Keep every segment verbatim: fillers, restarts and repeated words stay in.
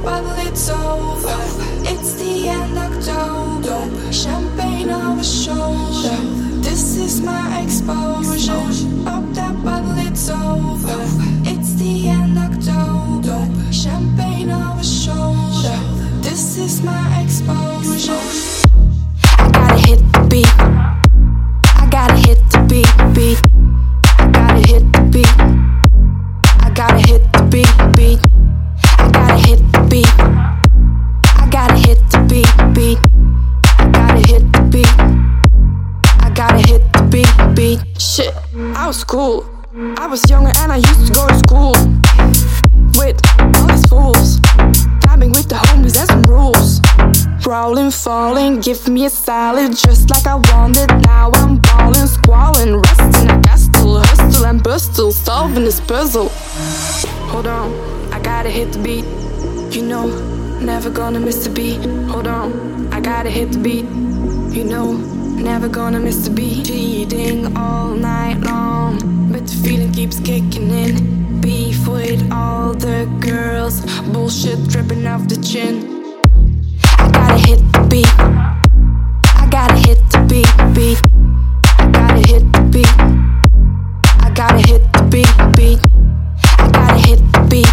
bottle, it's over. It's the end October. Champagne over shoulder. This is my exposure. Pop that bottle, it's over. It's the end October. Champagne over shoulder. This is my exposure. I gotta hit the beat. I gotta hit the beat, beat. I gotta hit the beat. I gotta hit the beat, beat. I gotta hit the beat. I gotta hit the beat, beat. I gotta hit the beat. I gotta hit the beat, beat. Shit, I was cool. I was younger and I used to go to school with all these fools. Climbing with the homies, there's some rules. Rolling, falling, give me a salad just like I wanted. Now I'm balling, squalling, resting. I got still hustle and bustle, solving this puzzle. Hold on, I gotta hit the beat. You know, never gonna miss the beat. Hold on, I gotta hit the beat. You know, never gonna miss the beat. Cheating all night long, but the feeling keeps kicking in. Beef with all the girls, bullshit dripping off the chin. I gotta hit the beat. I gotta hit the beat, beat. I gotta hit the beat. I gotta hit the beat, beat. I gotta hit the beat.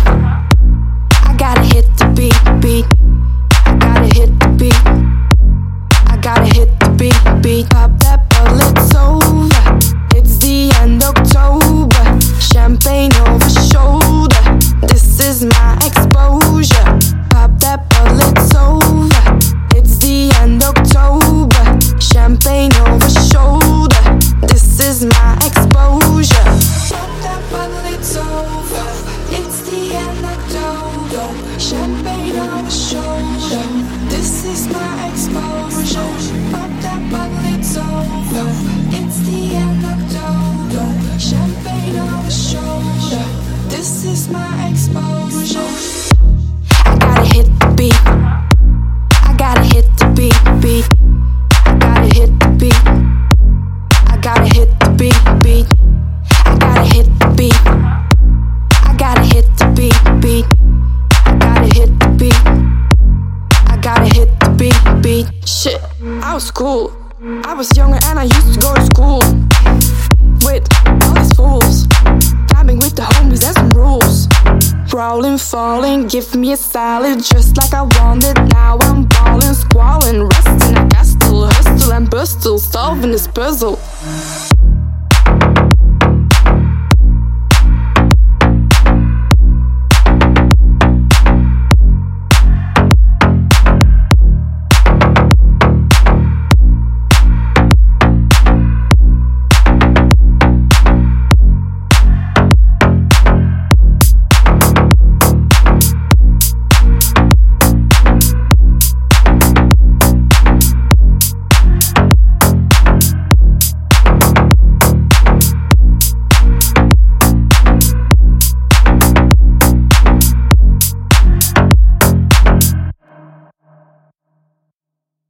I gotta hit the beat, beat. I gotta hit the beat. I gotta hit the beat, beat. Pop that bottle, it's over. It's the end October. Champagne over shoulder. This is my exposure. Pop that bottle, it's over. It's the end October. Champagne over shoulder. This is my exposure. Pop that bottle, it's over. It's the end October. Champagne over shoulder. This is my exposure. Pop that bottle, it's over. It's the end October. Champagne over shoulder. This is my exposure. I gotta hit the beat. I gotta hit the beat, beat. I gotta hit the beat. I gotta hit the beat, beat. I gotta hit the beat. I gotta hit the beat, beat. I gotta hit the beat. I gotta hit the beat, beat. Shit, I was cool. I was younger and I used to go to school with all these fools. Climbing with the homies, there's some rules. Rolling, falling, give me a salad just like I wanted. Now I'm balling, squalling, resting. I got still hustle and bustle, solving this puzzle.